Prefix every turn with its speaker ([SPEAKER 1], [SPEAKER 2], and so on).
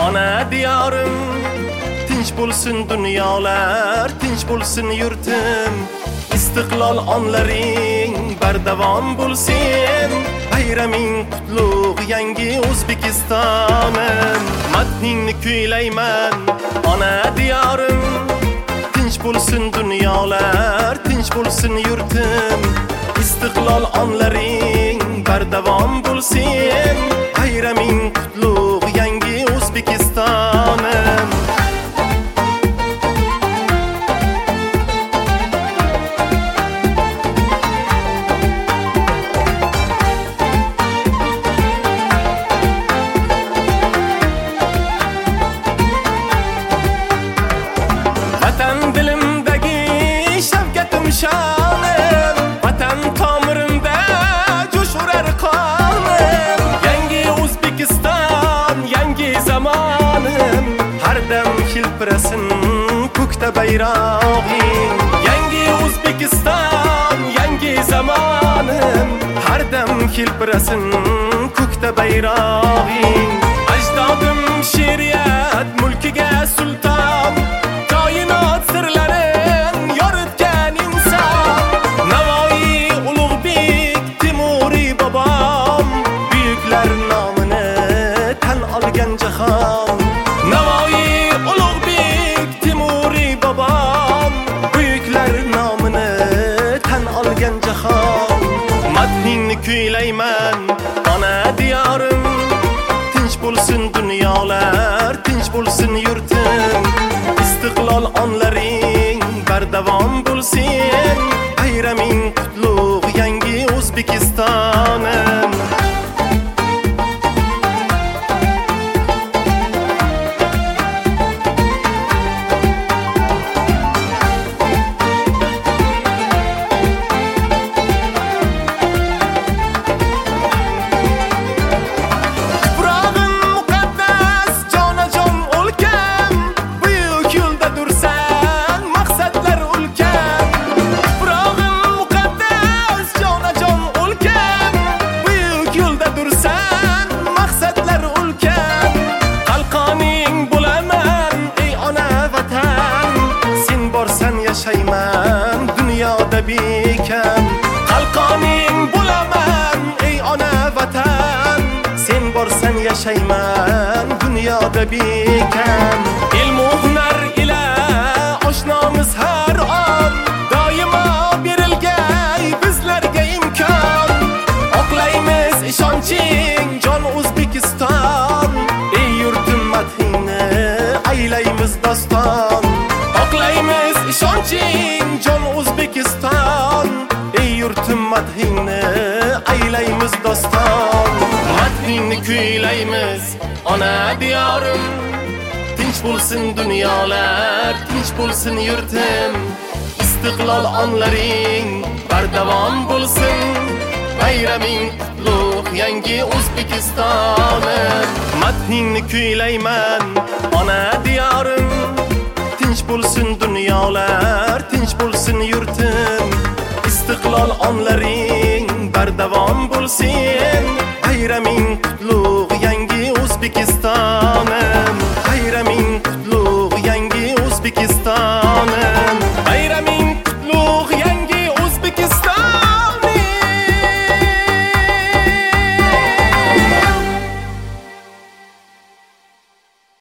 [SPEAKER 1] Ana diyorim, tinch bo'lsin dunyolar, tinch bo'lsin yurtim. Istiqlol onlaring bardavom bo'lsin. Bayraming qutlug' yangi O'zbekistonim. Matningni kuylayman, ona diyorim. Tinch bo'lsin dunyolar, tinch bo'lsin yurtim. Istiqlol onlaring bardavom bo'lsin. Bayraming qutlug' yangi O'zbekistonim. Vatan dilimdagi shavkatim shonim, vatan tomirimda jo'sh urar qonim. Yangi O'zbekiston, yangi zamonim, har dam hilpirasin ko'kda bayrog'ing. Yangi O'zbekiston, yangi zamonim, har dam hilpirasin ko'kda bayrog'ing. Ajdodim she'riyat mulkiga sulton, koinot sirlarin yoritgan inson. Navoiy Ulug'bek Temuriy bobom, buyuklar nomini tan olgan jahon. Navoiy Ulug'bek Temuriy bobom, buyuklar nomini tan olgan jahon. Matningni kuylayman, ona diyorim. Tinch bo'lsin dunyolar, tinch bo'lsin yurtim. Istiqlol onlaring bardavom bo'lsin. Bayraming qutlug' yangi O'zbekistonim. Yashayman dunyoda bekam, qalqoning bo'laman ey ona vatan. Sen borsan yashayman dunyoda bekam. Ilm-u hunar ila oshnomiz har on, doimo berilgay bizlarga imkon. Oqlaymiz ishonching jon O'zbekiston, ey yurtim madhingni aylaymiz doston. Oqlaymiz ishonching jon O'zbekiston, ey yurtim madhingni aylaymiz doston. Madhingni kuylaymiz, ona diyorim. Tinch bo'lsin dunyolar, tinch bo'lsin yurtim. Istiqlol onlaring bardavom bo'lsin. Bayraming qutlug' yangi O'zbekistonim. Madhingni kuylayman, ona diyorim. Tinch bo'lsin dunyolar, tinch bo'lsin yurtim. Istiqlol onlaring bardavom bo'lsin. Bayraming qutlug' yangi O'zbekistonim.